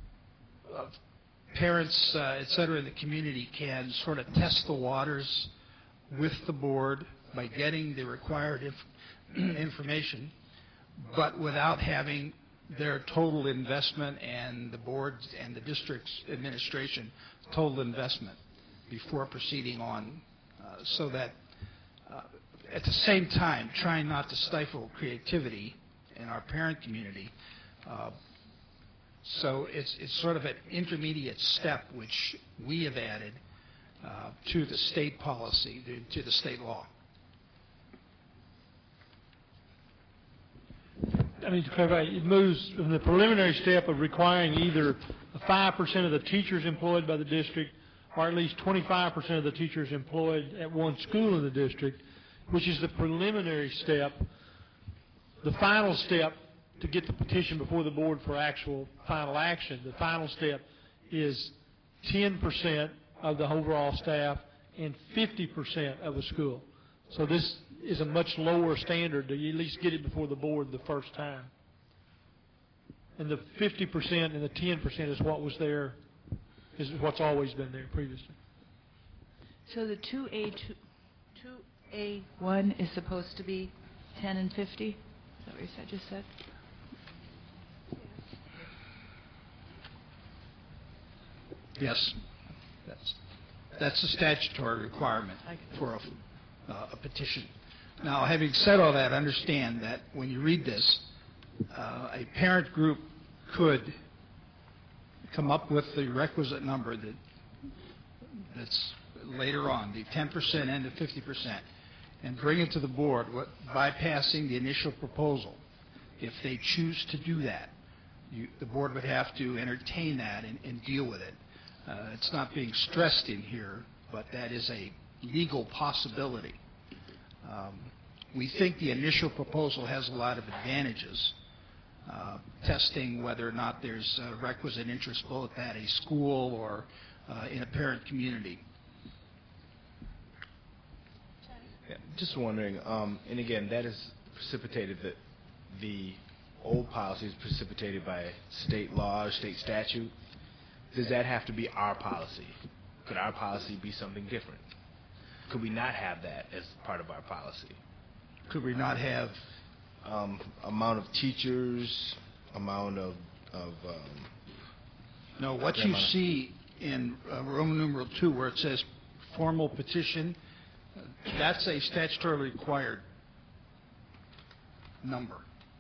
uh, parents, uh, et cetera, in the community can sort of test the waters with the board by getting the required inf- information, but without having their total investment and the board's and the district's administration total investment before proceeding on, uh, so that uh, at the same time trying not to stifle creativity in our parent community. Uh, so it's, it's sort of an intermediate step which we have added uh, to the state policy, to, to the state law. I mean, to clarify, it moves from the preliminary step of requiring either five percent of the teachers employed by the district or at least twenty-five percent of the teachers employed at one school in the district, which is the preliminary step. The final step to get the petition before the board for actual final action, the final step is ten percent of the overall staff and fifty percent of the school. So this is a much lower standard to at least get it before the board the first time. And the fifty percent and the ten percent is what was there, is what's always been there previously. So the two A two A one is supposed to be ten and fifty? Is that what you said, just said? Yes. That's, that's a statutory requirement for a, uh, a petition. Now, having said all that, understand that when you read this, uh, a parent group could come up with the requisite number that that's later on, the ten percent and the fifty percent, and bring it to the board, what, bypassing the initial proposal. If they choose to do that, you, the board would have to entertain that and, and deal with it. Uh, it's not being stressed in here, but that is a legal possibility. Um, we think the initial proposal has a lot of advantages, uh, testing whether or not there's a requisite interest both at a school or uh, in a parent community. Yeah, just wondering, um, and again, that is precipitated, that the old policy is precipitated by state law or state statute. Does that have to be our policy? Could our policy be something different? Could we not have that as part of our policy? Could we not have um, amount of teachers, amount of, of um, no, what you see in uh, Roman numeral two where it says formal petition, uh, that's a statutorily required number.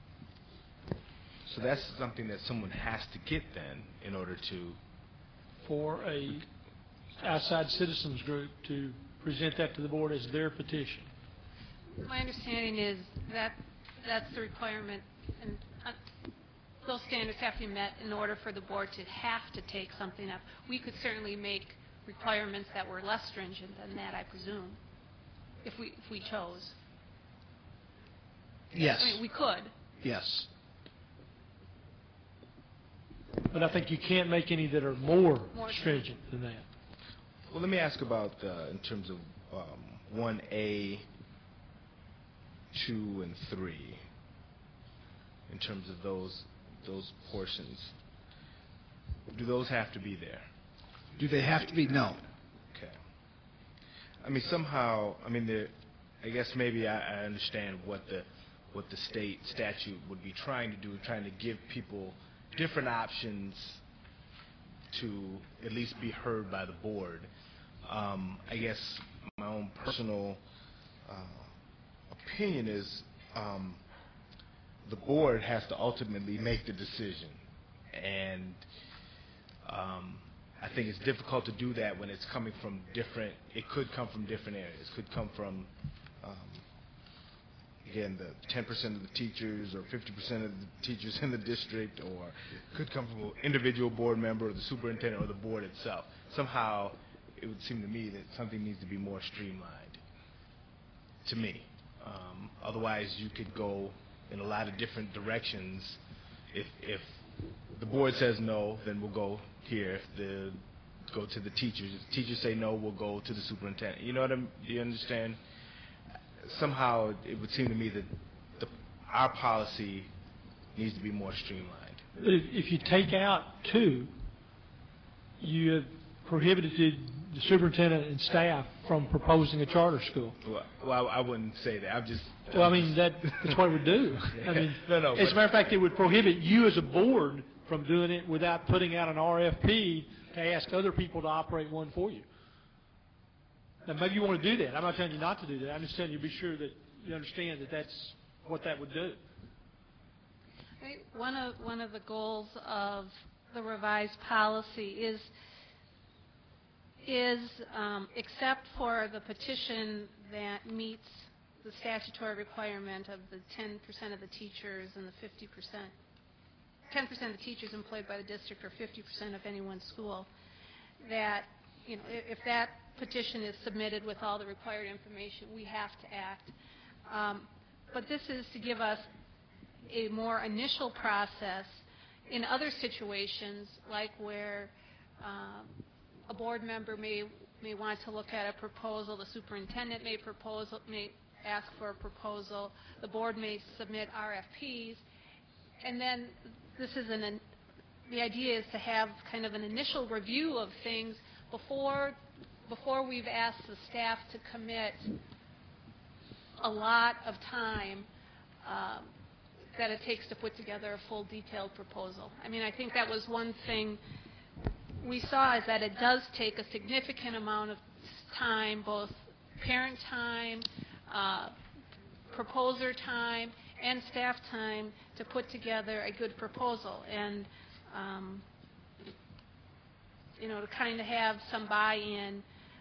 So that's something that someone has to get then in order to... For a outside citizens group to present that to the board as their petition. My understanding is that that's the requirement, and uh, those standards have to be met in order for the board to have to take something up. We could certainly make requirements that were less stringent than that, I presume, if we if we chose. Yes. I mean, we could. Yes. But I think you can't make any that are more, More stringent than that. Well, let me ask about, uh, in terms of um, one A, two, and three, in terms of those those portions. Do those have to be there? Do they have to be? No. Okay. I mean, somehow, I mean, the, I guess maybe I, I understand what the what the state statute would be trying to do, trying to give people different options to at least be heard by the board. Um, I guess my own personal uh, opinion is um, the board has to ultimately make the decision, and um, I think it's difficult to do that when it's coming from different, it could come from different areas. It could come from um, again, the ten percent of the teachers or fifty percent of the teachers in the district, or could come from an individual board member or the superintendent or the board itself. Somehow, it would seem to me that something needs to be more streamlined, to me. Um, otherwise, you could go in a lot of different directions. If, if the board says no, then we'll go here. If the go to the teachers. If the teachers say no, we'll go to the superintendent. You know what I'm, do you understand? Somehow it would seem to me that the, our policy needs to be more streamlined. But if, if you take out two, you have prohibited the superintendent and staff from proposing a charter school. Well, well I wouldn't say that. I'm just. Well, I mean, that, that's what it would do. I mean, no, no. As a matter of fact, it would prohibit you as a board from doing it without putting out an R F P to ask other people to operate one for you. Now, maybe you want to do that. I'm not telling you not to do that. I'm just telling you to be sure that you understand that that's what that would do. I think One of, one of the goals of the revised policy is is um, except for the petition that meets the statutory requirement of the ten percent of the teachers and the fifty percent, ten percent of the teachers employed by the district or fifty percent of any one school, that, you know, if that petition is submitted with all the required information, we have to act. Um, but this is to give us a more initial process in other situations, like where um, a board member may may want to look at a proposal, the superintendent may propose, may ask for a proposal, the board may submit R F Ps, and then this is an, an the idea is to have kind of an initial review of things before before we've asked the staff to commit a lot of time um, that it takes to put together a full detailed proposal. I mean, I think that was one thing we saw, is that it does take a significant amount of time, both parent time, uh, proposer time, and staff time to put together a good proposal. And, um, you know, to kind of have some buy-in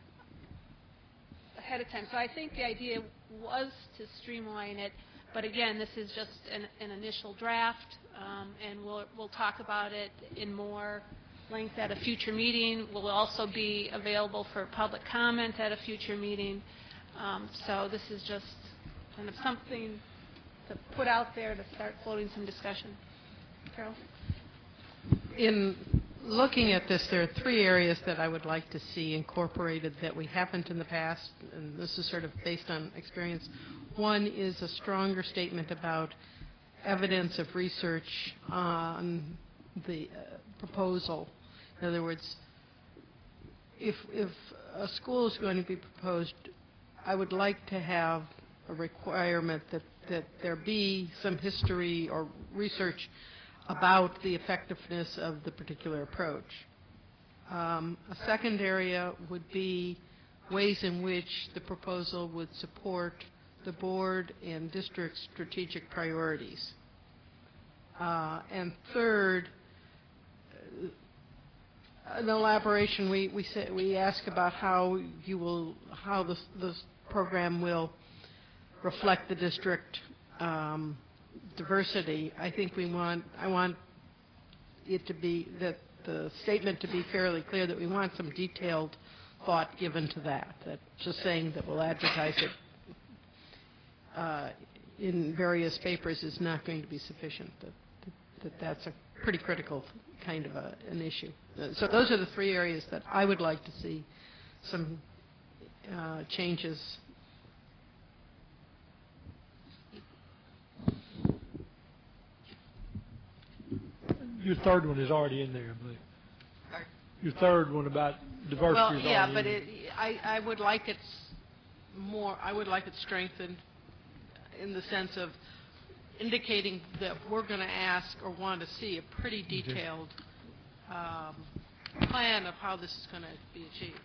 ahead of time. So I think the idea was to streamline it. But again, this is just an, an initial draft, um, and we'll, we'll talk about it in more length at a future meeting. We'll also be available for public comment at a future meeting. Um, so this is just kind of something to put out there to start floating some discussion. Carol? In looking at this, there are three areas that I would like to see incorporated that we haven't in the past, and this is sort of based on experience. One is a stronger statement about evidence of research on the uh, proposal. In other words, if, if a school is going to be proposed, I would like to have a requirement that, that there be some history or research about the effectiveness of the particular approach. Um, a second area would be ways in which the proposal would support the board and district strategic priorities. Uh, and third, uh, an elaboration. We we say, we ask about how you will how this this program will reflect the district um, diversity. I think we want I want it to be that the statement to be fairly clear that we want some detailed thought given to that. That just saying that we'll advertise it Uh, in various papers is not going to be sufficient. That, that, that that's a pretty critical kind of a, an issue. Uh, so those are the three areas that I would like to see some uh, changes. Your third one is already in there, I believe. Your third one about diversity Well, is yeah, already but in it, I, I would like it more. I would like it strengthened in the sense of indicating that we're going to ask or want to see a pretty detailed um, plan of how this is going to be achieved.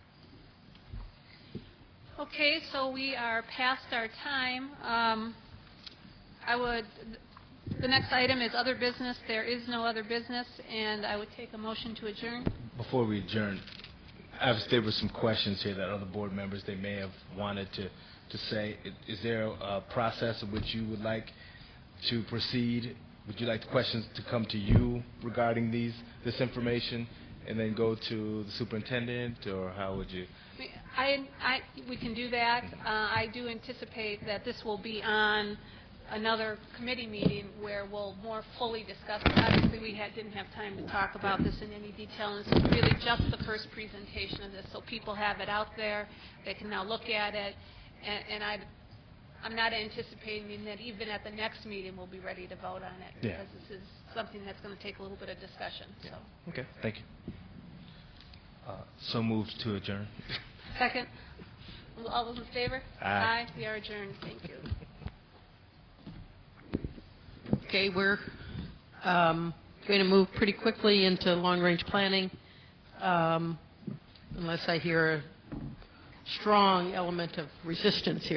Okay, so we are past our time. Um, I would. The next item is other business. There is no other business, and I would take a motion to adjourn. Before we adjourn, obviously there were some questions here that other board members they may have wanted to, to say. Is there a process in which you would like to proceed? Would you like the questions to come to you regarding these this information, and then go to the superintendent, or how would you? I, I, we can do that. Uh, I do anticipate that this will be on another committee meeting where we'll more fully discuss it. Obviously, we had, didn't have time to talk about this in any detail, and this is really just the first presentation of this, so people have it out there. They can now look at it, and, and I, I'm not anticipating that even at the next meeting we'll be ready to vote on it, Yeah. because this is something that's going to take a little bit of discussion. So. Okay, thank you. So moved to adjourn. Second? All those in favor? Aye. We are adjourned. Thank you. Okay, we're um, going to move pretty quickly into long-range planning, um, unless I hear a strong element of resistance here.